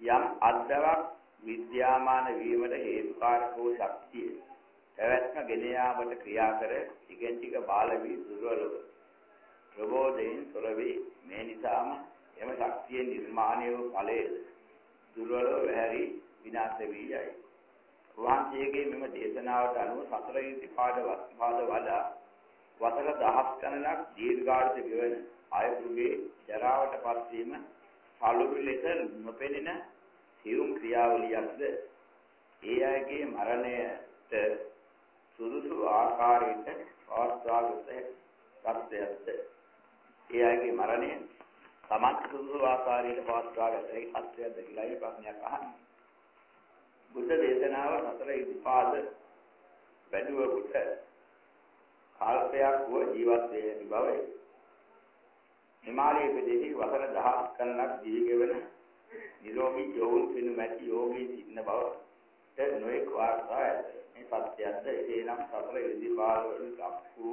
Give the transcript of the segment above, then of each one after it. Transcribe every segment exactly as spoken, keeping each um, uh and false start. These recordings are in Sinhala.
යම් අද්දවක් විද්‍යාමාන වීමට හේතුකාරක වූ ශක්තිය පැවැත්ම ගෙන යාමට ක්‍රියා කර ටිකෙන් ටික බාල වී දුර්වලව ප්‍රබෝධයෙන් තොර වේ. මේ නිසාම එම ශක්තිය නිර්මාණය වූ ඵලයේ දුර්වලව වැහැරි විනාශ වී යයි. වහන්සේගේ මෙම දේශනාවට අනුව සතර ඉතිපාද වාද වඩා වසර දහස් ගණනක් දීර්ඝායුෂ ගෙවන අයතුගේ ජරාවට පත් වීම සාලුරු ලෙස නොපෙනෙන සියුම් ක්‍රියාවලියක්ද ඒ අයගේ මරණයට සුදුසු ආකාරයට පවත්වාගත සත්‍යයක්ද ඒ අයගේ මරණය තමන් සුදුසු ආකාරයට පවත්වාගත සත්‍යයක්ද කියලා ඒ ප්‍රශ්නයක් අහන්නේ. බුද්ධ දේශනාව සතර ඉතිපාද වැඩුවකට කාලපයක් වූ ජීවත් වේ ඇති බවයි. හිමාලයේ ප්‍රදේශයේ වසර දහස් ගණනක් ජීවිතවන නිරෝගී යෝගී වෙනු මැටි යෝගී සිටින බවට නොඑක වාර්තා ඇත. මේ සත්‍යයන්ද එනම් සතර ඉතිපාද වලින් ලක්වූ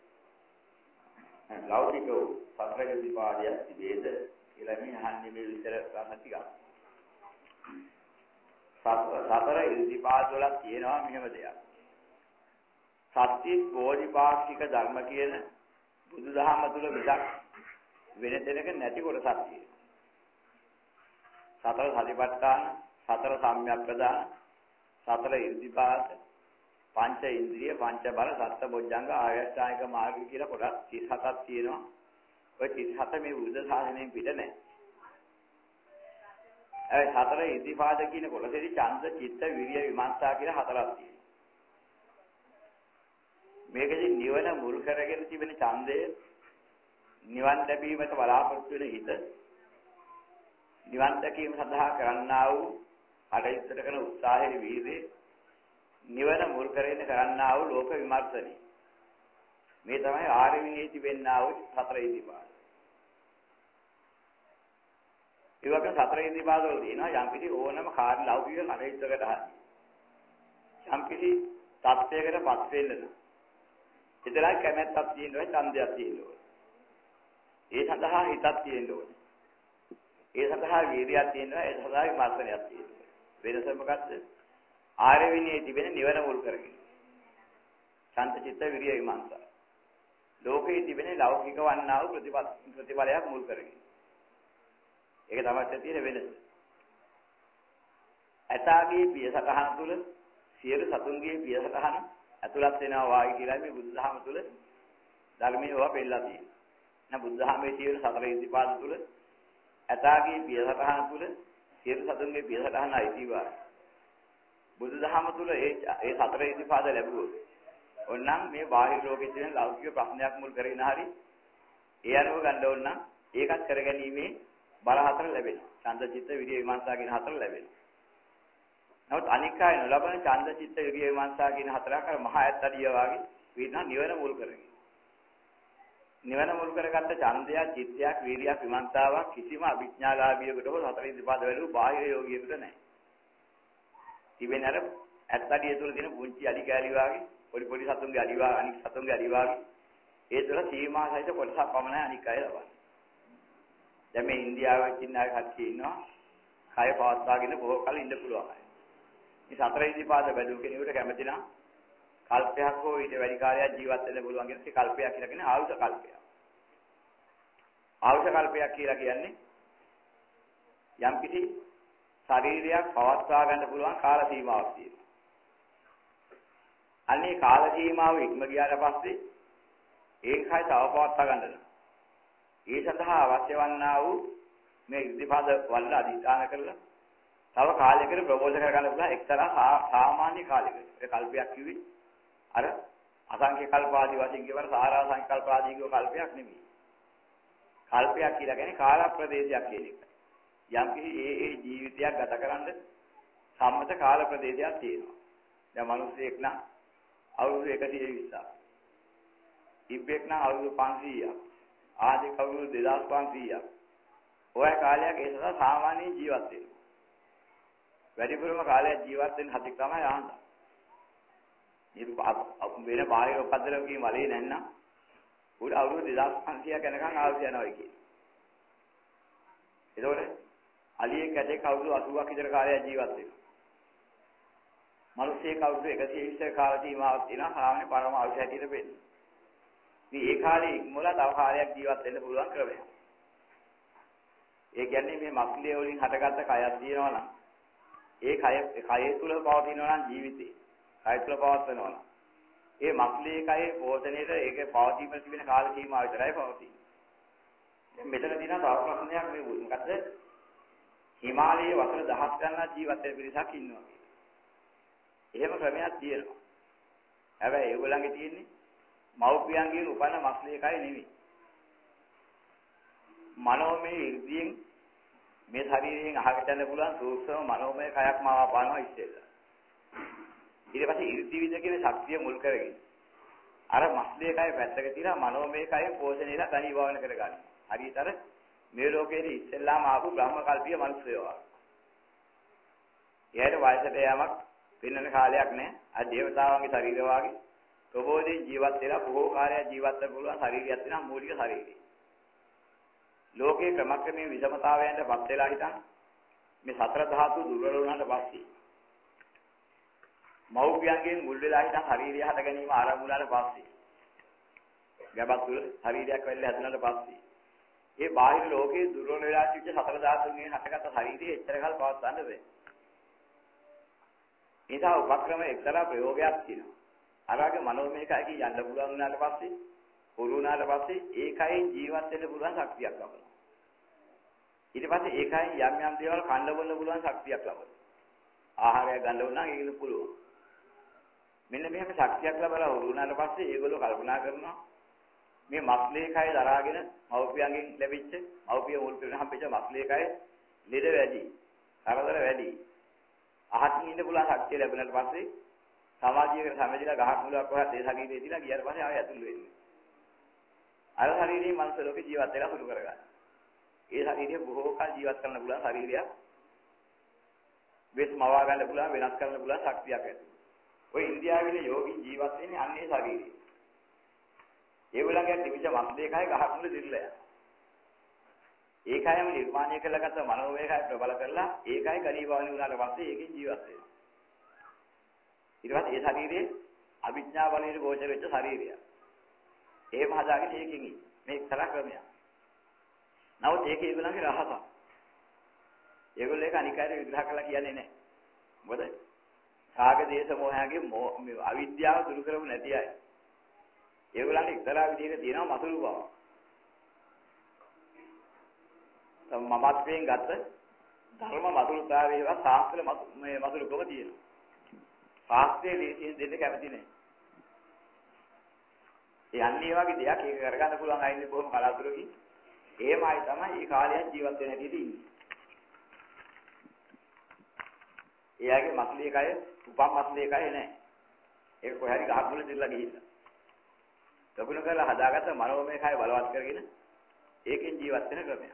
ලෞකික සතර ඉතිපාදයක් තිබේද කියලා මේ අහන්නේ මේ විතර ගන්න ටිකක්. සතර ඉතිපාද වල තියෙනවා මෙහෙම දෙයක්. සත්‍ය බෝධිපාක්ෂික ධර්ම කියන බුදුදහම තුල විදක් වෙන දෙයක නැති කොටසක් තියෙනවා. සතර සතිපට්ඨාන, සතර සම්‍යක් ප්‍රදාන, සතර ඉර්ධිපාද, පංච ඉන්ද්‍රිය, පංච බල, සත්ත බොජ්ජංග, ආයස්ථායක මාර්ග කියලා කොටස් තිස් හතක් තියෙනවා. ඔය තිස් හත මේ බුද්ධ ශාසනයෙන් පිට නැහැ. ඒ සතර ඉර්ධිපාද කියන කොටසේදී ඡන්ද, චිත්ත, විරිය, විමර්ශා කියලා හතරක් තියෙනවා. මේකදී නිවන මුල් කරගෙන තිබෙන ඡන්දය, නිවන් ලැබීමට බලාපොරොත්තු වෙන හිත, නිවන් දැකීම සඳහා කරන්නා වූ අඩයිතර කරන උත්සාහයේ වීර්යය, නිවන මුල් කරගෙන කරන්නා වූ ලෝක විමර්ශනය. මේ තමයි ආර්ය විනයේ තිබෙනා වූ සතර ඉතිපාද. ඒ වගේ සතර ඉතිපාද වල තියෙනවා යම් කිසි ඕනම කාර්ය ලෞකික කටයුත්තකට හරි යම් කිසි තත්ත්වයකටපත් වෙන්න නම් ඉතලයි කැමැත්තක් තියෙනවා, ඡන්දයක් තියෙනවා. ඒ සඳහා හිතක් තියෙනවා. ඒ සඳහා වීර්යයක් තියෙනවා, ඒ සඳහා විමර්ශනයක් තියෙනවා. වෙනස මොකක්ද? ආර්ය විනයේ තිබෙන නිවන මුල් කරගෙන. ශාන්ත චිත්ත විරිය විමර්ශන. ලෝකයේ තිබෙන ලෞකික වන්නා වූ ප්‍රතිපල ප්‍රතිපලයක් මුල් කරගෙන. ඒක තමයි තියෙන වෙනස. ඇතාගේ පිය සතහන තුල සියලු සතුන්ගේ පිය සතහන ඇතුළත් වෙනවා වායි කියලා මේ බුදුදහම තුල ධර්මයේ ඒවා පෙන්නලා තියෙනවා. නැහ බුදුදහමේ තියෙන සතර ඉතිපාද තුල ඇතාගේ පිය සතහන තුල සියලු සතුන්ගේ පිය සතහන අයිතිවා. බුදුදහම තුල ඒ ඒ සතර ඉතිපාද ලැබුවොත් ඕනනම් මේ බාහිර ලෝකයේ තියෙන ලෞකික ප්‍රශ්නයක් මුල් කරගෙන හරි ඒ අනුව ගන්න ඕන නම් ඒකත් කරගැනීමේ බල හතර ලැබෙනවා. ඡන්ද චිත්ත විරිය විමර්ශා කියන හතර ලැබෙනවා. නමුත් අනික් අය නොලබන ඡන්ද චිත්ත විරිය විමර්ශා කියන හතරක් අර මහා ඇත්තඩිය වාගේ විනා නිවන මුල් කරගෙන. නිවන මුල් කරගත්ත ඡන්දය, චිත්තයක්, වීර්යයක්, විමර්ශාවක් කිසිම අභිඥාලාභියෙකුට හෝ හතර ඉතිපාද වලු බාහිර යෝගියෙකුට නැහැ. තිබෙන අර ඇත්තඩිය තුල තියෙන පුංචි අඩි කැලි වාගේ පොඩි පොඩි සතුන්ගේ අඩි වාගේ අනික් සතුන්ගේ අඩි වාගේ ඒ තුල සීමා සහිත කොටසක් පමණයි අනික් අය ලබන්නේ. දැන් මේ ඉන්දියාවේ ඉන්න අය කට්ටිය ඉන්නවා. කය පවත්වාගෙන බොහෝ කල ඉන්න පුළුවන් අය. මේ සතර ඉතිපාද බැලු කෙනෙකුට කැමති නම් කල්පයක් හෝ ඊට වැඩි කාලයක් ජීවත් වෙන්න පුළුවන් කියන කල්පයක් කියලා කියන්නේ ආයුෂ කල්පයක්. ආයුෂ කල්පයක් කියලා කියන්නේ යම් කිසි ශරීරයක් පවත්වා ගන්න පුළුවන් කාල සීමාවක් තියෙනවා. අන්නේ කාල සීමාව ඉක්ම ගියාට පස්සේ ඒකයි තව පවත්වා ගන්න ඕන. ඒ සඳහා අවශ්‍ය වන්නා වූ මේ ඉර්ධිපාද වල අධිෂ්ඨාන කරලා තව කාලයකට ප්‍රබෝධ කර ගන්න පුළුවන් එක්තරා සාමාන්‍ය කාලයකට. ඒ කල්පයක් කිව්වේ අර අසංඛ්‍ය කල්පාදී වශයෙන් කියවන සාරා සංකල්පාදී කියව කල්පයක් නෙමෙයි. කල්පයක් කියලා කියන්නේ කාල ප්‍රදේශයක් කියන එක. යම් කිසි ඒ ඒ ජීවිතයක් ගත කරන්න සම්මත කාල ප්‍රදේශයක් තියෙනවා. දැන් මිනිස්සෙක් නම් අවුරුදු එකසිය විස්සක්. ඉබ්බෙක් නම් අවුරුදු පන්සීයක්. ආදී කවුරු දෙදාස් පන්සීයක්. ඔය කාලයක් ඒ සඳහා සාමාන්‍ය ජීවත් වෙනවා. වැඩිපුරම කාලයක් ජීවත් වෙන හතෙක් තමයි ආන්ද. මේ වෙන බාහිර උපද්දලකී වලේ නැන්නම් උඩ අවුරුදු දෙදාස් පන්සීයක් යනකම් ආවුස යනවා කියන්නේ. ඒතකොට අලියේ කැටේ කවුරු අසූවක් විතර කාලයක් ජීවත් වෙනවා. මිනිස්සේ කවුරු එකසිය විතර කාල සීමාවක් තියෙනවා සාමාන්‍ය පරම අවශ්‍ය හැටියට වෙන්නේ. ඉතින් ඒ කාලේ ඉක්මවලා තව කාලයක් ජීවත් වෙන්න පුළුවන් ක්‍රමයක්. ඒ කියන්නේ මේ මස්ලිය වලින් හටගත්ත කයක් තියෙනවා නම් ඒ කය කය තුල පවතිනවා නම් ජීවිතේ කය තුල පවත්වනවා නම් ඒ මස්ලියේ කයේ පෝෂණයට ඒකේ පවතීම තිබෙන කාල සීමාව විතරයි පවතින්නේ. දැන් මෙතන තියෙන තව ප්‍රශ්නයක් මේ මොකද්ද? හිමාලයේ වසර දහස් ගණනක් ජීවත් වෙන පිරිසක් ඉන්නවා කියලා. එහෙම ක්‍රමයක් තියෙනවා. හැබැයි ඒගොල්ලන්ගේ තියෙන්නේ මව්පියන්ගෙන් උපන්න මස්ලියේ කය නෙවෙයි. මනෝමය ඉර්ධියෙන් මේ ශරීරයෙන් අහකට යන්න පුළුවන් සූක්ෂම මනෝමය කයක් මාව පානවා ඉස්සෙල්ලා. ඊට පස්සේ ඉර්ධි විද කියන ශක්තිය මුල් කරගෙන අර මස්ලියේ කය පැත්තක තියලා මනෝමය කය පෝෂණයලා තනි භවන කරගන්න. හරියට අර මේ ලෝකයේ ඉස්සෙල්ලාම ආපු බ්‍රහ්ම කල්පීය මිනිස්සුයෝ. එයාට වයසට යamak පින්නන කාලයක් නැහැ. අර දේවතාවන්ගේ ශරීර වාගේ ප්‍රබෝධයෙන් ජීවත් වෙලා බොහෝ කාලයක් ජීවත් වෙන්න පුළුවන් ශරීරයක් තියෙනවා මූලික ශරීරය. ලෝකේ ක්‍රමක්‍රමයෙන් විෂමතාවයන්ට පත් වෙලා හිටන් මේ සතර ධාතු දුර්වල වුණාට පස්සේ මෞපියන්ගෙන් මුල් වෙලා හිටන් ශරීරය හද ගැනීම ආරම්භ වුණාට පස්සේ ගැබත් තුළ ශරීරයක් වෙල්ල හැදුණාට පස්සේ ඒ බාහිර ලෝකයේ දුර්වල වෙලා තිබ්බ සතර ධාතුන්ගෙන් හටගත්ත ශරීරය එච්චර කල් පවත්වන්න බැහැ. ඒසා උපක්‍රම එක්තරා ප්‍රයෝගයක් තියෙනවා. අරගේ මනෝමය කයකින් යන්න පුළුවන් වුණාට පස්සේ පුරු වුණාට පස්සේ ඒකයෙන් ජීවත් වෙන්න පුළුවන් ශක්තියක් ලබනවා. ඊට පස්සේ ඒකයෙන් යම් යම් දේවල් කන්න බොන්න පුළුවන් ශක්තියක් ලබනවා. ආහාරය ගන්න උනා ඒක පුළුවන්. මෙන්න මෙහෙම ශක්තියක් ලැබලා උරු වුණාට පස්සේ ඒගොල්ලෝ කල්පනා කරනවා මේ මස්ලේ කය දරාගෙන මව්පියන්ගෙන් ලැබිච්ච මව්පිය මුල් පිළින හම්බෙච්ච මස්ලේ කය ලෙඩ වැඩි, කරදර වැඩි. අහකින් ඉන්න පුළුවන් ශක්තිය ලැබුණාට පස්සේ සමාජීයකට සමජිලා ගහක් මුලක් වහත් ඒ ශරීරයේ තියලා ගියාට පස්සේ ආයෙ ඇතුළු වෙන්නේ. අර ශරීරයේ මනස ලෝකේ ජීවත් වෙලා සුළු කරගන්න. ඒ ශරීරය බොහෝ කල් ජීවත් කරන්න පුළුවන් ශරීරයක්. වෙස් මවා ගන්න පුළුවන් වෙනස් කරන්න පුළුවන් ශක්තියක් ඇති. ඔය ඉන්දියාවේ යෝගී ජීවත් වෙන්නේ අන්නේ ශරීරය. ඒගොල්ලන්ගේ තිබිච්ච මස්ලේ කය ගහක් මුල දිරලා යනවා. ඒකයම නිර්මාණය කරලාගත්ත මනෝමය කය ප්‍රබල කරලා ඒකයි ගලීවාණි වුණාට පස්සේ ඒකෙන් ජීවත් වෙනවා. ඊට පස්සේ ඒ ශරීරයේ අවිඥා බලයේ ගෝචර වෙච්ච ශරීරය. එහෙම හදාගෙන ඒකෙන් මේ තරහ ක්‍රමයක්. නමුත් ඒකේ ඒගොල්ලන්ගේ රහසක්. ඒගොල්ලෝ ඒක අනිකාරය විග්‍රහ කළා කියන්නේ නැහැ. මොකද රාග දේශ මොහයන්ගේ මේ අවිද්‍යාව දුරු කරමු නැති අය. ඒගොල්ලන්ට එක්තරා විදිහක තියෙනවා මතුරු බව. මමත්වයෙන් ගත්ත ධර්ම මතුරුතාවය ඒවා ශාස්ත්‍ර මේ මතුරුකම තියෙනවා. ශාස්ත්‍රයේ දේශයෙන් දෙන්න කැමති නැහැ. ඒ අන්නේ වගේ දෙයක් ඒක කරගන්න පුළුවන් අය ඉන්නේ කොහොම කලාතුරකින්. එහෙමයි තමයි මේ කාලයක් ජීවත් වෙන හැටි ඉන්නේ. එයාගේ මස්ලියේ කය උපම් මස්ලියේ කය නැහැ. ඒක කොහේ හරි ගහක් මුල දිරලා ගිහිල්ලා. ලකුණු කරලා හදාගත්ත මනෝමය කය බලවත් කරගෙන ඒකෙන් ජීවත් වෙන ක්‍රමයක්.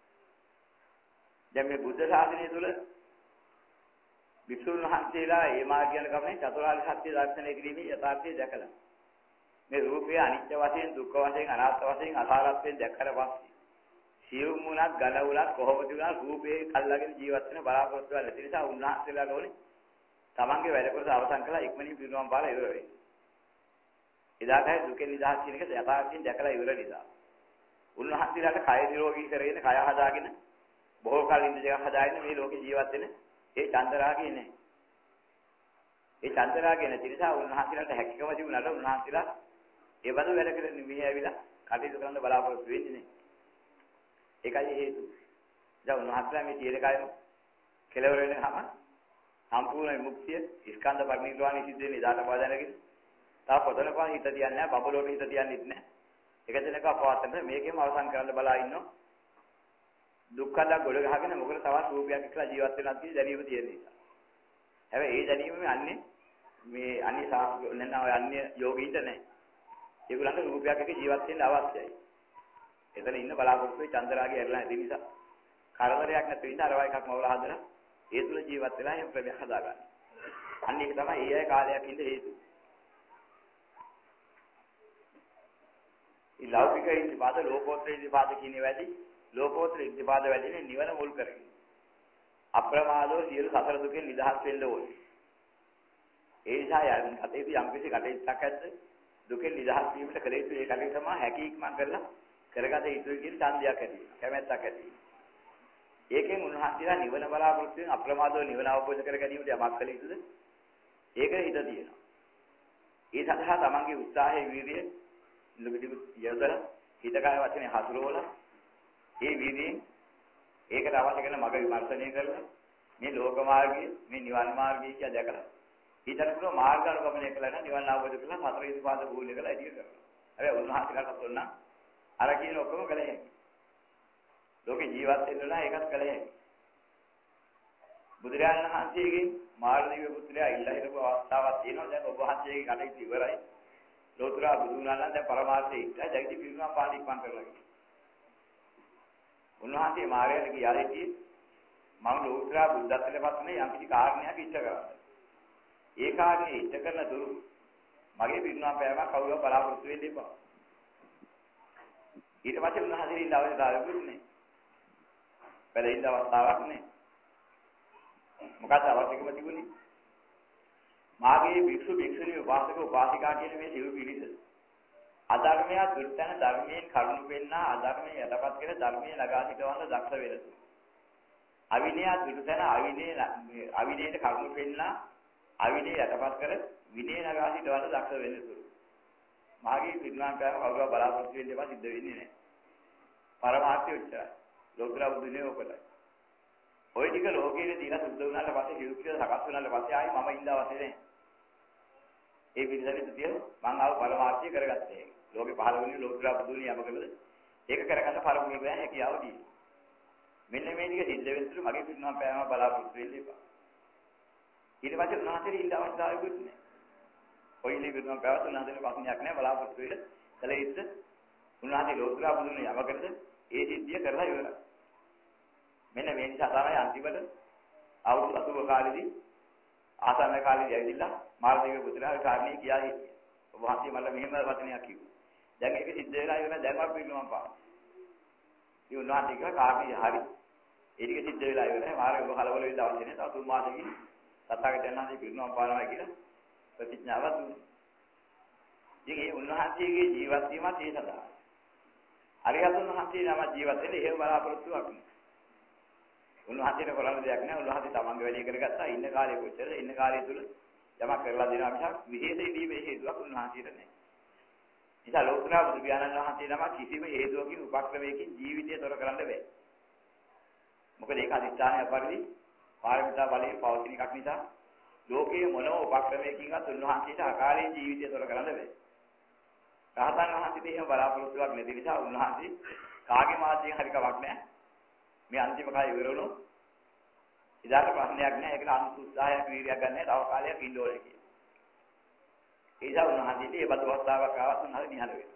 දැන් මේ බුද්ධ ශාසනය තුල විසුණු වහන්සේලා ඒ මාර්ගයන ගමනේ චතුරාර්ය සත්‍ය දර්ශනය කිරීමේ යථාර්ථය දැකලා මේ රූපය අනිත්‍ය වශයෙන් දුක්ඛ වශයෙන් අනාත්ම වශයෙන් අසාරත්වයෙන් දැක්කට පස්සේ සියුම් මුණක් ගලවුණක් කොහොමද උනා රූපේ අල්ලගෙන ජීවත් වෙන බලාපොරොත්තු වෙන නැති නිසා උන්වහන්සේලා ගෝනේ තමන්ගේ වැඩ කොටස අවසන් කළා ඉක්මනින් පිරුණම් පාලා ඉවර වෙයි. එදාටයි දුකෙන් නිදහස් කියන එක යථාර්ථයෙන් දැකලා ඉවර නිසා. උන්වහන්සේලාට කය නිරෝගී කරගෙන කය හදාගෙන බොහෝ කල ඉඳ දෙයක් හදාගෙන මේ ලෝකේ ජීවත් වෙන ඒ චන්දරාගේ නැහැ. ඒ චන්දරාගේ නැති නිසා උන්වහන්සේලාට හැකියකම තිබුණාට උන්වහන්සේලා ඒ බඳු වැඩ කරන්නේ මෙහි ඇවිල්ලා කටයුතු කරන්න බලාපොරොත්තු වෙන්නේ නැහැ. ඒකයි හේතුව. දැන් උන්වහන්සේලා මේ ජීවිත කායම කෙලවර වෙනකම සම්පූර්ණ මුක්තිය ස්කන්ධ පරිනිර්වාණය සිද්ධ වෙන ඉදාට පාදනගෙන තා පොතනකම හිත තියන්නේ නැහැ බබලෝට හිත තියන්නේ නැහැ. එක දිනක අපවත්තන මේකෙම අවසන් කරන්න බලා ඉන්නෝ. දුක්ඛද ගොඩ ගහගෙන මොකද තවත් රූපයක් එක්කලා ජීවත් වෙනවා කියන දැනීම තියෙන නිසා. හැබැයි ඒ දැනීම අන්නේ මේ අන්නේ සාස්ත්‍ර නැත්නම් ඔය අන්නේ යෝගීන්ට නැහැ. ඒගොල්ලන්ට රූපයක් එක්ක ජීවත් වෙන්න අවශ්‍යයි. එතන ඉන්න බලාපොරොත්තු වෙයි චන්දරාගේ ඇරලා නැති නිසා කරදරයක් නැති වෙන්න අරවා එකක් මවලා හදලා ඒ තුල ජීවත් වෙලා එහෙම ප්‍රමේය හදාගන්න. අන්න ඒක තමයි ඒ අය කාලයක් ඉඳ හේතුව. ಈ ලෞකික ඉතිපාද ලෝකෝත්තර ඉතිපාද කියන වැඩි ලෝකෝත්තර ඉතිපාද වැඩිනේ නිවන මුල් කරගෙන. අප්‍රමාදෝ සියලු සතර දුකෙන් නිදහස් වෙන්න ඕනේ. ඒ නිසා යම් කටේදී යම් කිසි කටේක් ඇද්ද දුකෙන් නිදහස් වීමට කල යුතු ඒ කටේ තමයි හැකීක්මන් කරලා කරගත යුතුයි කියන ඡන්දයක් ඇති වෙනවා. කැමැත්තක් ඇති වෙනවා. ඒකෙන් උන්වහන්සේලා නිවන බලාපොරොත්තු වෙන අප්‍රමාදව නිවන අවබෝධ කර ගැනීමට යමක් කළ යුතුද? ඒක හිත තියෙනවා. ඒ සඳහා තමන්ගේ උත්සාහයේ වීර්යය ලොකුටි යොදලා හිත කාය වචනේ හසුරවලා ඒ වීර්යයෙන් ඒකට අවශ්‍ය කරන මඟ විමර්ශනය කරලා මේ ලෝක මාර්ගය මේ නිවන් මාර්ගය කියලා දැකලා ඊටතර මාර්ගානුගමනය කළා නම් නිවන් අවබෝධ කරලා සතර ඉතිපාද භූලය කරලා එළිය කරනවා. හැබැයි උන්වහන්සේලාට තොන්න අර කියන ඔක්කොම කළ හැකියි. ලෝකේ ජීවත් වෙන්න නම් ඒකත් කළ හැකියි. බුදුරජාණන් වහන්සේගේ මාර්ගදීව පුත්‍රයා ඉල්ලා හිටපු අවස්ථාවක් තියෙනවා. දැන් ඔබ වහන්සේගේ කටයුතු ඉවරයි. ලෝතුරා බුදු වුණා නම් දැන් පරමාර්ථයේ ඉස්සයි ජගති පිරුණා පාණික්මන් කරලා කියනවා. උන්වහන්සේ මාර්ගයට ගියා හිටියේ මම ලෝතුරා බුද්ධත්වයට පත් වෙන යම් කිසි කාරණයක් ඉෂ්ට කරා. ඒ කාර්යය ඉෂ්ට කරන දුරු මගේ පිරුණා පෑම කවුරුව බලාපොරොත්තු වෙන්න එපා. ඊට පස්සේ උන්වහන්සේ ඉන්න අවස්ථාවක් නෙමෙයි. බැලෙන්න අවස්ථාවක් නෙමෙයි. මොකද අවශ්‍යකම තිබුණේ මාගේ භික්ෂු භික්ෂුණී උපාසක උපාසිකා කියන මේ සිව් පිළිස අධර්මය දුර්තන ධර්මයෙන් කරුණු වෙන්නා අධර්මයේ යටපත් කර ධර්මයේ නගා සිටවන්න දක්ෂ වෙනසු අවිනය දුර්තන අවිනය අවිනයට කරුණු වෙන්නා අවිනය යටපත් කර විනය නගා සිටවන්න දක්ෂ වෙනසු මාගේ පිරිනමන කරන කවුරුව බලාපොරොත්තු වෙන්න එපා සිද්ධ වෙන්නේ නැහැ පරමාර්ථය උච්චයි ලෝකලා බුදුනේ ඔකටයි ඔය ටික ලෝකයේ දීලා සුද්ධ වුණාට පස්සේ හිරුක්ෂය සකස් වුණාට පස්සේ ආයි මම ඉඳ අවශ්‍ය නැහැ. ඒ විදිහට තිය මම ආව පරමාර්ථය කරගත්තේ. ලෝකේ පහළ වුණේ ලෝකලා බුදුනේ යමකද ඒක කරගන්න පරිපූර්ණ වෙන හැකියාව දීලා. මෙන්න මේ ටික සිද්ධ වෙනතුරු මගේ පිරිනමන පෑම බලාපොරොත්තු වෙන්න එපා. ඊට පස්සේ උන්වහන්සේට ඉඳ අවස්ථාවකුත් නැහැ. ඔය ඉලි පිරිනමන පෑව උන්වහන්සේට ප්‍රශ්නයක් නැහැ බලාපොරොත්තු වෙන්න. කල යුත්තේ උන්වහන්සේ ලෝකලා බුදුනේ යමකද ඒ සිද්ධිය කරලා ඉවරයි. මෙන්න මේ නිසා තමයි අන්තිමට අවුරුදු අතුව කාලෙදී ආසන්න කාලෙදී ඇවිල්ලා මාර්ගයේ පුත්‍රයා කාරණේ කියා හිටියේ. ඔබ වහන්සේ මට මෙහෙම වචනයක් කිව්වා. දැන් ඒක සිද්ධ වෙලා ඉවරයි දැන් අපි පිළිගමු පා. මේ උන්වහන්සේ කිව්වා කාරණේ හරි. ඒ ටික සිද්ධ වෙලා ඉවරයි. මාර්ගය ඔබ කලබල වෙන්න අවශ්‍ය නැහැ. තව තුන් මාසෙකින් සත්‍යගතයන් වහන්සේ පිළිගමු පානවා කියලා ප්‍රතිඥාවක් දුන්නා. ඉතින් ඒ උන්වහන්සේගේ ජීවත් වීමත් ඒ සඳහා. අරිහතුන් වහන්සේ නම ජීවත් වෙන්නේ එහෙම බලාපොරොත්තුවක් නෙවෙයි. උන්වහන්සේට කරන්න දෙයක් නැහැ. උන්වහන්සේ තමන්ගේ වැඩේ කරගත්තා. ඉන්න කාලේ කොච්චර ඉන්න කාලය තුල යමක් කරලා දෙනවා මිසක් විශේෂ ඉදීමේ හේතුවක් උන්වහන්සේට නැහැ. නිසා ලෝකනා බුදු පියාණන් වහන්සේ නම කිසිම හේතුවකින් උපක්‍රමයකින් ජීවිතය තොර කරන්න බෑ. මොකද ඒක අදිස්ථානය පරිදි පාරමිතා බලයෙන් පවතින එකක් නිසා ලෝකයේ මොනම උපක්‍රමයකින්වත් උන්වහන්සේට අකාලේ ජීවිතය තොර කරන්න බෑ. රහතන් වහන්සේට එහෙම බලාපොරොත්තුවක් නැති නිසා උන්වහන්සේ කාගේ මාධ්‍යයෙන් හරි කමක් නැහැ. මේ අන්තිම කාලේ ඉවර වුණොත් ඉදාට ප්‍රශ්නයක් නැහැ. ඒකට අනුසු උත්සාහයක් වීර්යයක් ගන්න නැහැ. තව කාලයක් ඉන්න ඕනේ කියලා. ඒ නිසා උන්වහන්සේට මේ බඳ අවස්ථාවක් ආවත් උන්වහන්සේ නිහඬ වෙනවා.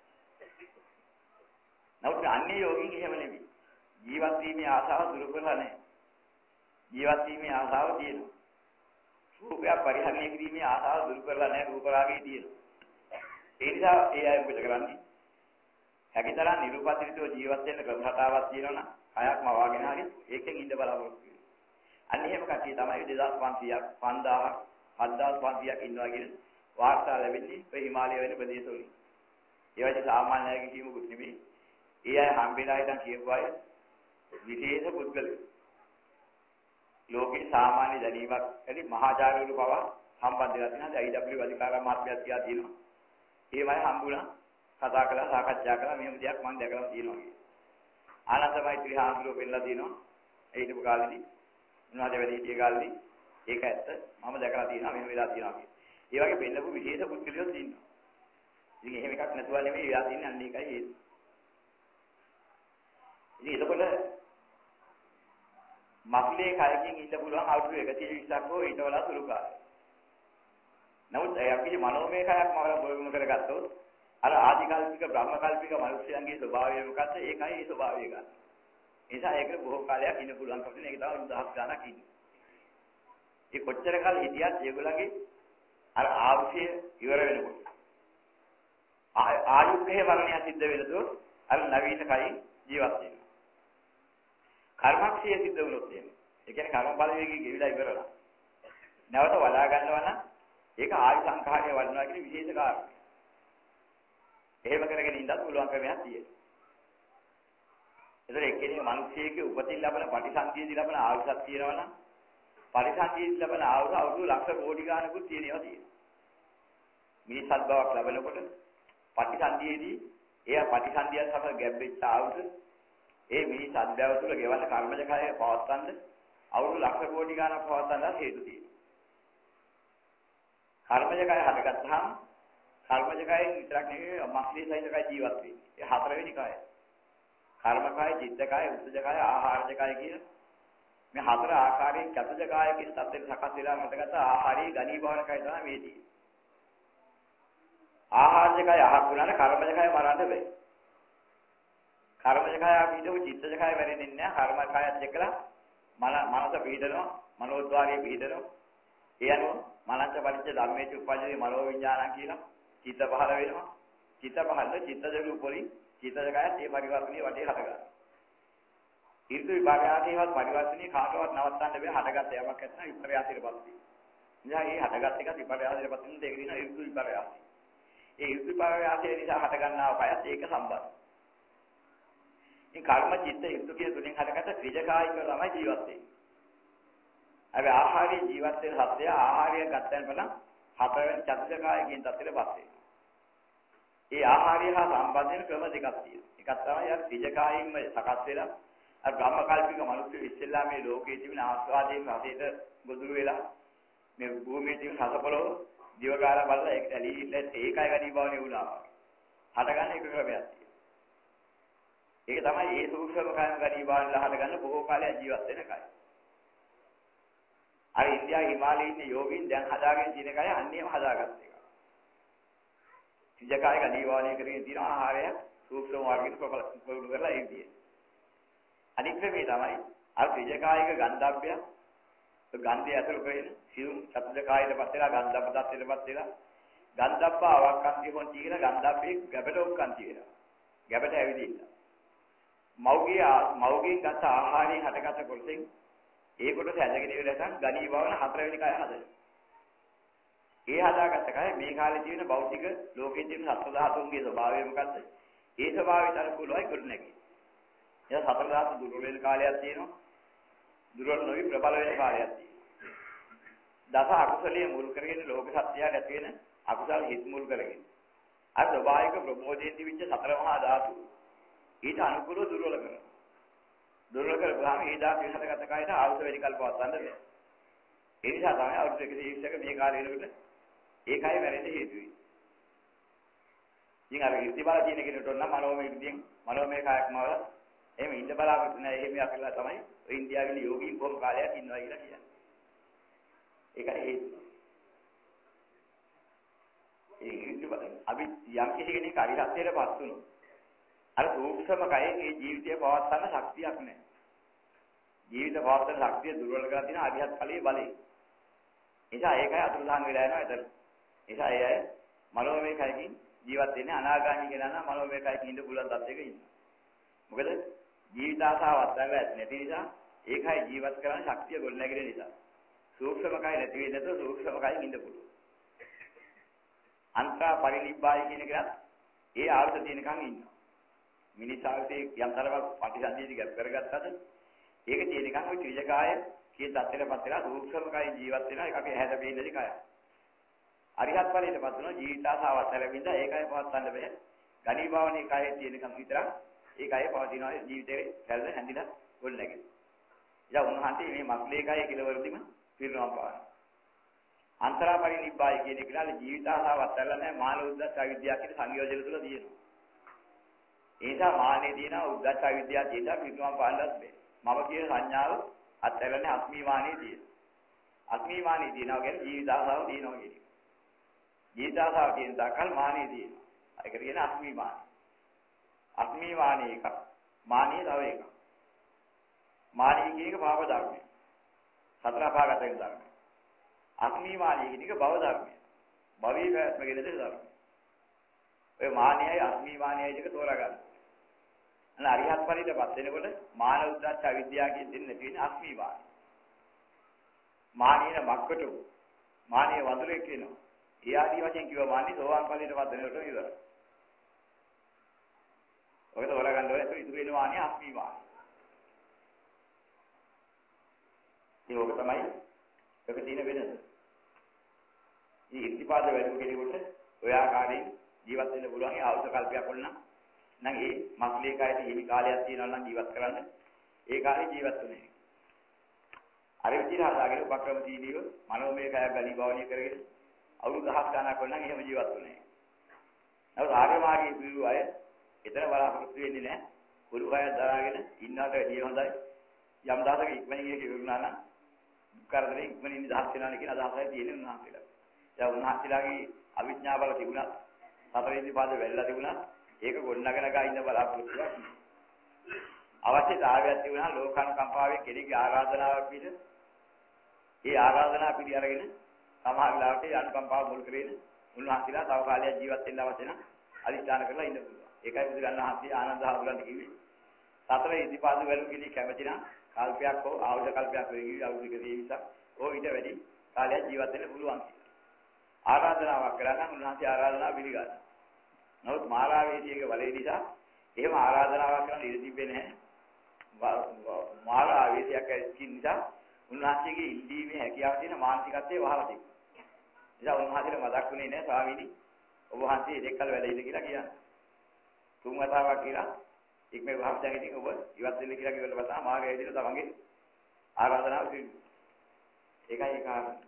නමුත් අන්නේ යෝගින් එහෙම නෙමෙයි. ජීවත් වීමේ ආසාව දුරු කරලා නැහැ. ජීවත් වීමේ ආසාව තියෙනවා. රූපය පරිහරණය කිරීමේ ආසාව දුරු කරලා නැහැ. රූප රාගය තියෙනවා. ඒ නිසා ඒ අය මොකද කරන්නේ? හැකිතරම් නිරුපද්‍රිතව ජීවත් වෙන්න ක්‍රම රටාවක් තියෙනවනම් අයක්ම වාගෙන හරි ඒකෙන් ඉඳ බලාපොරොත්තු වෙනවා. අන්න එහෙම කට්ටිය තමයි දෙදාස් පන්සීයක් පන්දාහක් හත්දාස් පන්සීයක් ඉන්නවා කියන වාර්තා ලැබෙන්නේ ඔය හිමාලය වෙන ප්‍රදේශවල. ඒ වගේ සාමාන්‍ය අයගේ කීමුකුත් නෙමෙයි. ඒ අය හම්බෙලා ඉඳන් කියපු අය විශේෂ පුද්ගලයෝ. ලෝකේ සාමාන්‍ය දැනීමක් ඇති මහාචාර්යවරු පවා සම්බන්ධ වෙලා තියෙනවා. අයි ඩබ්ලිව් අධිකාරම් මහත්මයා කියලා තියෙනවා. ඒවයි හම්බුණා කතා කළා සාකච්ඡා කළා මෙහෙම දෙයක් මම දැකලා තියෙනවා කියලා. ආනන්දමෛත්‍රී හාමුදුරුවෝ පෙන්නලා තියෙනවා. ඒ හිටපු කාලෙදී උන්වහන්සේ වැඩි හිටිය කාලෙදී ඒක ඇත්ත මම දැකලා තියෙනවා මෙහෙම වෙලා තියෙනවා කියලා. ඒ වගේ පෙන්නපු විශේෂ පුද්ගලයෝ ඉන්නවා. ඉතින් එහෙම එකක් නැතුව නෙමෙයි එයා තින්නේ අන්න ඒකයි ඒක. ඉතින් එතකොට මස්ලේ කයකින් ඉන්න පුළුවන් අවුරුදු එකසිය විස්සක් හෝ ඊට වඩා සුළු කාලයක්. නමුත් අපි මනෝමය කයක් මම කරගත්තොත් අර ආදිකල්පික බ්‍රහ්මකල්පික මිනිස්යන්ගේ ස්වභාවය මොකද්ද? ඒකයි ඒ ස්වභාවය ගන්න. ඒ නිසා ඒකට බොහෝ කාලයක් ඉන්න පුළුවන් කපින ඒක තමයි උදාහරණ ගන්නක් ඉන්නේ. ඒ කොච්චර කාල හිටියත් ඒගොල්ලන්ගේ අර ආවශ්‍ය ඉවර වෙනකොට ආයුක්කේ වර්ණය සිද්ධ වෙනකොට අර නවීන කයි ජීවත් වෙනවා. කර්මක්ෂය සිද්ධ වුණොත් එහෙම ඒ කියන්නේ කර්ම බලවේගය ගෙවිලා ඉවරලා. නැවත වඩා ගන්නවා නම් ඒක ආයු සංඛාරය වඩනවා කියන විශේෂ කාරණා. එහෙම කරගෙන ඉඳලා පුළුවන් ක්‍රමයක් තියෙනවා. ඒතර එක්කෙනෙක් මිනිස්සෙගේ උපතින් ලැබෙන පටිසන්ධියේදී ලැබෙන ආයුෂක් තියෙනවා නම් පරිසන්ධියේදී ලැබෙන ආයුෂ අවුරුදු ලක්ෂ කෝටි ගානකුත් තියෙනවා තියෙනවා. මිනිස්සුත් බවක් ලැබෙනකොට පටිසන්ධියේදී එයා පටිසන්ධිය සමග ගැඹෙච්ච ආයුෂ ඒ මිනිස් අධ්‍යාව තුළ ගෙවන්න කර්මජ කය පවත්තන්න අවුරුදු ලක්ෂ කෝටි ගානක් පවත්තන්න හේතු තියෙනවා. කර්මජ කය හටගත්තාම කර්මජ කයෙන් විතරක් නෙවෙයි මස්ලී සහිත කය ජීවත් වෙන්නේ. ඒ හතරවෙනි කය. කර්ම කය, චිත්ත කය, උද්දජ කය, ආහාරජ කය කියන මේ හතර ආකාරයෙන් චතුජ කායකින් තත්ත්වෙට සකස් වෙලා හටගත්ත ආහාරී ගණීභවන කය තමයි මේ තියෙන්නේ. ආහාරජ කය අහක් වුණාට කර්මජ කය මරන්න බෑ. කර්මජ කය අපිට චිත්තජ කය වෙරෙන්නේ නැහැ. කර්ම කයත් එක්කලා මන මනස පිහිටනවා, මනෝද්වාරයේ පිහිටනවා. ඒ අනුව මනස පරිච්ඡ ධම්මේච උපජ්ජති මනෝ විඥානං කියලා චිත්ත පහළ වෙනවා. චිත්ත පහළ චිත්තජ රූපෝලි චිත්තජ කයත් ඒ පරිවර්තනයේ වටේ හටගන්නවා. ඊර්තු විභාගයේවත් පරිවර්තනයේ කාටවත් නවත්තන්න බෑ. හටගත්ත යමක් නැත්නම් විපර්යාසයටපත් වෙනවා. නිසා මේ හටගත් එක විපර්යාසයටපත් වෙන දෙක දින ඊර්තු විපර්යාසය. ඒ ඊර්තු විපර්යාසය නිසා හටගන්නා කයත් ඒක සම්බන්ධයි. මේ කර්ම චිත්ත ඊර්තු කියන තුنين හටගත්ත ත්‍රිජකායික තමයි ජීවත් වෙන්නේ. අපි ආහාරී ජීවත් වෙන සත්‍ය ආහාරය ගත්තන් බලන් හතරවෙනි චතුජකායකින් තත්ත්වෙටපත් වෙනවා. ඒ ආහාරය හා සම්බන්ධ වෙන ක්‍රම දෙකක් තියෙනවා. එකක් තමයි අර ත්‍රිජකායින්ම සකස් වෙලා අර බ්‍රහ්මකල්පික මිනිස්සු ඉස්සෙල්ලා මේ ලෝකයේ තිබෙන ආස්වාදයෙන් රසයට ගොදුරු වෙලා මේ භූමියේ තිබෙන රසපලව දිවගාලා බලලා ඒක ඇලීලා ඒකයි ගනී බවනේ වුණා. හටගන්න එක ක්‍රමයක් තියෙනවා. ඒක තමයි ඒ සූක්ෂම කායම ගනී බවලා හටගන්න බොහෝ කාලයක් ජීවත් වෙන කය. අර ඉන්දියාවේ හිමාලයේ ඉන්න යෝගීන් දැන් හදාගෙන තියෙන කය අන්නේම හදාගත්ත එක. ත්‍රිජකාය ගනී බවනේ කරගෙන තියෙන ආහාරය සූක්ෂම වර්ගික ප්‍රබල කරලා ඒ විදිහේ. අනිත් ක්‍රමේ තමයි අර ත්‍රිජකායික ගන්ධබ්බය ගන්ධය ඇතුළු කරගෙන සියුම් චතුජකායයට පත් වෙලා ගන්ධබ්බ තත්ත්වයටපත් වෙලා ගන්ධබ්බ අවක්කන්ති හොන්ති කියලා ගන්ධබ්බේ ගැබට ඔක්කන්ති වෙනවා. ගැබට ඇවිදින්න. මෞගිය මෞගියෙන් ගත ආහාරයෙන් හටගත කොටසෙන් ඒ කොටස ඇදගෙන ඉවර නැත්නම් ගණී බවන හතරවෙනි කය හදනවා. ඒ හදාගත්ත කය මේ කාලේ තියෙන භෞතික ලෝකයේ තියෙන සත්ව ධාතුන්ගේ ස්වභාවය මොකද්ද? ඒ ස්වභාවයට අනුකූලවයි ගොඩනැගෙන්නේ. එයා සතර ධාතු දුර්වල වෙන කාලයක් තියෙනවා. දුර්වල නොවි ප්‍රබල වෙන කාලයක් තියෙනවා. දස අකුසලයේ මුල් කරගෙන ලෝක සත්‍යය ඇති වෙන අකුසල හිත් මුල් කරගෙන. අර ස්වභාවික ප්‍රමෝදයෙන් දිවිච්ච සතර මහා ධාතු ඊට අනුකූලව දුර්වල කරනවා. දුර්වල කරගාම ඒ ධාතු හදගත කායයට ආවුස වෙලි කල්පවත් ගන්න බෑ. ඒ නිසා තමයි අවුරුදු එකසිය විස්සක මේ කාලේ වෙනකොට ඒකයි වැරෙන්න හේතු වෙන්නේ. ඉතින් අර ඉර්ති බල තියෙන කෙනෙකුට නම් මනෝමය විදියෙන් මනෝමය කායක්ම වල එහෙම ඉන්න බලාපොරොත්තු නැහැ. එහෙම අපිලා තමයි ඔය ඉන්දියාවේ යෝගීන් කොහොම කාලයක් ඉන්නවා කියලා කියන්නේ. ඒකයි හේතුව. ඒ ඉර්ති බල අපි යම් කිසි කෙනෙක් අරිහත්ත්වයටපත් වුණොත් අර සූක්ෂම කයේ මේ ජීවිතය පවත්වන්න ශක්තියක් නැහැ. ජීවිත පවත්වන ශක්තිය දුර්වල කරලා තියෙන අරිහත් ඵලයේ බලය. නිසා ඒකයි අතුරුදහන් වෙලා යනවා එතන. නිසා ඒ අය මනෝමය කයකින් ජීවත් වෙන්නේ අනාගාමී කෙනා නම් මනෝමය කයකින් ඉන්න පුළුවන් තත්යක ඉන්නවා. මොකද ජීවිත ආසාවක් නැති නිසා ඒකයි ජීවත් කරන්න ශක්තිය ගොඩ නැගින නිසා. සූක්ෂම කය නැති වෙන්නේ නැතුව සූක්ෂම කයින් ඉන්න පුළුවන්. අන්තරා පරිනිබ්බාය කියන එකත් ඒ ආර්ථ තියෙනකන් ඉන්නවා. මිනිසාගේ යම් තරමක් ප්‍රතිසන්දියේදී ගැප් කරගත්තද ඒක තියෙනකන් ওই ත්‍රිජකාය කියන தත්තරපත් වෙලා සූක්ෂම කයින් ජීවත් වෙනවා. ඒක අපි ඇහැට පේන දේ කය. අරිහත් ඵලයටපත් වෙනවා ජීවිත ආසාවත් ලැබෙන්න ඒකයි පවත්වන්න බෑ. ගණී භාවනේ කයේ තියෙනකන් විතරක් ඒකයි පවතිනවා ජීවිතේ හැල්ල හැඳිලා ගොල් නැගෙන. ඉතින් උන්වහන්සේ මේ මස්ලේ කය කෙලවරදීම පිරිනවම් පාන. අන්තරා පරිනිබ්බාය කියන එක නාල ජීවිත ආසාවත් ලැබලා නැහැ මාන උද්දච්ච අවිද්‍යාව කියන සංයෝජන තුල තියෙනවා. ඒ නිසා මානේ තියෙනවා උද්දච්ච අවිද්‍යාව තියෙනවා පිරිනවම් පාන්නත් බෑ. මම කියන සංඥාව අත්හැරන්නේ අස්මිමානේ තියෙනවා. අස්මිමානේ තියෙනවා කියන්නේ ජීවිත ආසාව තියෙනවා කියන එක. ජීවිත ආසාව තියෙන තාකල් මානේ තියෙනවා. ඒකට කියන අස්මිමානේ. අස්මිමානේ එක. මානේ තව එකක්. මානේ කියන එක පාප ධර්මය. සතර අපාගත වෙන ධර්මය. අස්මිමානේ කියන එක භව ධර්මය. භවී පැවැත්ම කියන දේ ධර්මය. ඔය මානයයි අස්මිමානයයි දෙක තෝරා ගන්න. අන්න අරිහත් ඵලයටපත් වෙනකොට මාන උද්දච්ච අවිද්‍යාව කියන දෙන්නේ නැති වෙන අස්මිමාන. මානින මක්කටු මානිය වඳුරේ කියනවා. ඒ ආදී වශයෙන් කිව්ව මානිය සෝවාන් ඵලයට පත් වෙනකොට ඉවරයි. ඔකට හොරගන්න ඕනේ ඒක ඉතුරු වෙන මානිය අස්මී මානිය. ඒක තමයි ඒක තියෙන වෙනස. මේ ඉතිපාද වැඩි කෙනෙකුට ඔය ආකාරයෙන් ජීවත් වෙන්න පුළුවන් ඒ ආයුෂ කල්පයක් වුණා නම් ඒ මස්ලී කායයේ හිමි කාලයක් තියෙනවා නම් ජීවත් කරන්න ඒ කාලේ ජීවත් වෙන්නේ. අර විදිහට හදාගෙන උපක්‍රම තීදීව මනෝමය කාය ගලි භවණිය කරගෙන අවුරුදු දහස් ගණනක් වුණා නම් එහෙම ජීවත් වෙන්නේ. නමුත් ආර්ය මාර්ගයේ පිළිව අය එතන බලාපොරොත්තු වෙන්නේ නැහැ. කුරු කය දරාගෙන ඉන්නවට වැඩිය හොඳයි. යම් දහසක ඉක්මනින් එක ඉවරුණා නම් කරදරේ ඉක්මනින් නිදහස් වෙනවා කියන අදහසයි තියෙන්නේ උන්වහන්සේලා. දැන් උන්වහන්සේලාගේ අවිඥා බල තිබුණා. සතර ඉතිපාද වෙල්ලා තිබුණා. ඒක ගොඩනගෙන ගා ඉන්න බලාපොරොත්තුවක්. අවශ්‍යතාවයක් තිබුණා ලෝකානුකම්පාවේ කෙනෙක්ගේ ආරාධනාවක් පිට. ඒ ආරාධනාව පිළි අරගෙන සමහර වෙලාවට ඒ අනුකම්පාව මුල් කරගෙන උන්වහන්සේලා තව කාලයක් ජීවත් වෙන්න අවශ්‍ය නම් අදිස්ථාන කරලා ඉන්න පුළුවන්. ඒකයි බුදුරණන් වහන්සේ ආනන්ද හාමුදුරන්ට කිව්වේ. සතර ඉතිපාද වල කෙනෙක් කැමති නම් කල්පයක් හෝ ආයුෂ කල්පයක් වෙයි අවුරුදු දෙකේ විතර ඕ ඊට වැඩි කාලයක් ජීවත් වෙන්න පුළුවන් කියලා. ආරාධනාවක් කරා නම් උන්වහන්සේ ආරාධනාව පිළිගන්නවා. නමුත් මාරාවේදීගේ බලය නිසා එහෙම ආරාධනාවක් කරන්න ඉඩ තිබෙන්නේ නැහැ. මාරාවේදයක් ඇති නිසා උන්වහන්සේගේ ඉල්ලීමේ හැකියාව තියෙන මානසිකත්වයේ වහලා තිබුණා. නිසා උන්වහන්සේට මතක් වුණේ නැහැ ස්වාමීනි ඔබ වහන්සේ දෙකල් වැඩ ඉඳ කියලා කියන්නේ. තුන් වතාවක් කියලා ඉක්මේ වහන්සේ ඉතින් ඔබ ඉවත් වෙන්න කියලා කිව්වට පස්සේ මාර්ගය විදිහට තමන්ගේ ආරාධනාව පිළිගන්නවා. ඒකයි ඒ කාරණා.